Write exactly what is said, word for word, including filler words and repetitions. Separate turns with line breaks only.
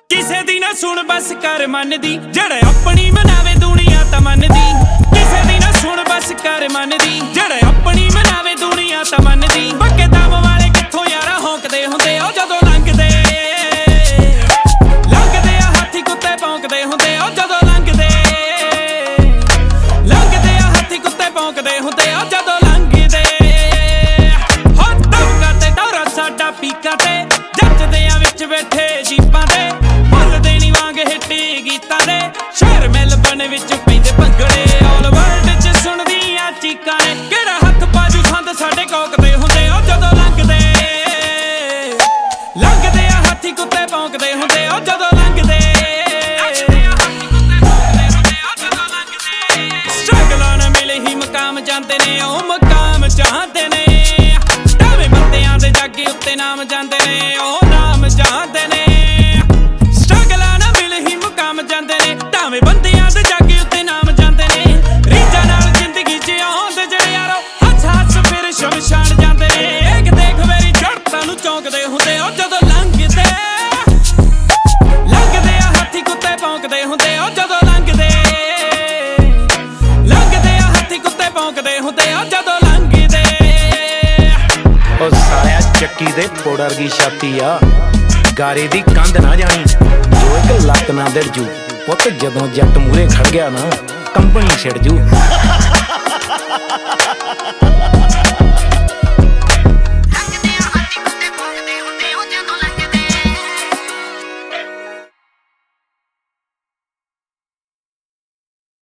ਕਿਸੇ ਦੀ ਨਾ ਸੁਣ ਬਸ ਕਰ ਮਨ ਦੀ, ਜਿਹੜਾ ਆਪਣੀ ਮਨਾਵੇ ਦੁਨੀਆ ਤਾਂ ਮੰਨਦੀ। ਕਿਸੇ ਦੀ ਨਾ ਸੁਣ ਬਸ ਕਰ ਮਨ ਦੀ, ਜਿਹੜਾ ਆਪਣੀ ਮਨਾਵੇ ਦੁਨੀਆ ਤਾਂ ਮੰਨਦੀ। ਬੱਕੇ ਦਮ ਵਾਲੇ ਕਿੱਥੋਂ ਯਾਰਾ ਹੌਂਕਦੇ ਹੁੰਦੇ ਉਹ ਜਦੋਂ ਲੰਘਦੇ, ਲੰਘਦੇ ਆ ਹਾਥੀ ਕੁੱਤੇ ਭੌਂਕਦੇ ਹੁੰਦੇ ਉਹ ਜਦੋਂ ਲੰਘਦੇ, ਲੰਘਦੇ ਆ ਹਾਥੀ ਕੁੱਤੇ ਭੌਂਕਦੇ ਹੁੰਦੇ ਉਹ ਜਦੋਂ ਲੰਘਦੇ। ਹੋ ਦਮਕਾ ਤੇ ਦੌਰਾ ਸਾਡਾ ਪੀਕਾਂ ਤੇ, ਜੱਜਦੇ ਆ ਵਿੱਚ ਬੈਠੇ ਜੀਪਾਂ ਤੇ, ਭੁੱਲਦੇ ਨੀ ਵਾਂਗ ਹਿੱਟੀ ਗੀਤਾਂ ਦੇ। ਸ਼ਹਿਰ ਮੈਲਬਨ ਵਿੱਚ ਪੈਂਦੇ ਭੰਗੜੇ, ਆਲ ਵਰਲਡ ਚ ਸੁਣਦੀਆਂ ਚੀਕਾਂ ਨੇ। ਕਿਹੜਾ ਹੱਥ ਬਾਜੂ ਸੰਦ ਸਾਡੇ ਕੋਕਦੇ ਹੁੰਦੇ ਉਹ ਜਦੋਂ ਲੰਘਦੇ, ਲੰਘਦੇ ਆ ਹਾਥੀ ਕੁੱਤੇ ਭੌਂਕਦੇ ਹੁੰਦੇ ਉਹ ਜਦੋਂ ਲੰਘਦੇ, ਸਟਰਗਲਾਂ ਨਾਲ ਮਿਲੇ ਹੀ ਮਕਾਮ ਜਾਂਦੇ ਨੇ ਉਹ ਮਕਾਮ ਚਾਹਦੇ ਨੇ। ਢਾਵੇਂ ਬੰਦਿਆਂ ਦੇ ਜਾਗੇ ਉੱਤੇ ਨਾਮ ਜਾਂਦੇ ਨੇ ਉਹ ਨਾਮ ਚਾਹਦੇ ਨੇ। ਸਟਰਗਲਾਂ ਨਾਲ ਮਿਲੇ ਹੀ ਮੁਕਾਮ ਜਾਂਦੇ ਨੇ, ਢਾਵੇਂ ਬੰਦਿਆਂ ਦੇ ਜਾਗੇ ਉੱਤੇ ਨਾਮ ਜਾਂਦੇ ਨੇ। ਰੀਝਾਂ ਨਾਲ ਜ਼ਿੰਦਗੀ ਚ ਆਉਂਦੇ ਜਿਹੜੇ ਯਾਰੋ ਹੱਸ ਹੱਸ ਫਿਰ ਸ਼ਮਸ਼ਾਨ ਜਾਂਦੇ ਨੇ। ਇੱਕ ਦੇਖ ਮੇਰੀ ਜੜਤਾਂ ਨੂੰ ਚੌਂਕਦੇ ਹੁੰਦੇ ਉਹ ਜਦੋਂ ਲੰਘਦੇ, ਲੰਘਦੇ ਆ ਹਾਥੀ ਕੁੱਤੇ ਭੌਂਕਦੇ ਹੁੰਦੇ ਉਹ ਜਦੋਂ ਲੰਘਦੇ, ਲੰਘਦੇ ਆ ਹਾਥੀ ਕੁੱਤੇ ਭੌਂਕਦੇ ਹੁੰਦੇ ਉਹ ਜਦੋਂ ਲੰਘਦੇ।
ਉਹ ਸਾਲਿਆ ਚੱਕੀ ਦੇ ਪੋੜ ਵਰਗੀ ਛਾਤੀ ਆ, ਗਾਰੇ ਦੀ ਕੰਧ ਨਾ ਜਾਣੀ ਜੋ ਇੱਕ ਲੱਤ ਨਾ ਦਿੜ ਜੂ। ਪੁੱਤ ਜਦੋਂ ਜੱਟ ਮੂਹਰੇ ਖੜ ਗਿਆ ਨਾ ਕੰਪਨੀ ਛਿੜ ਜੂ।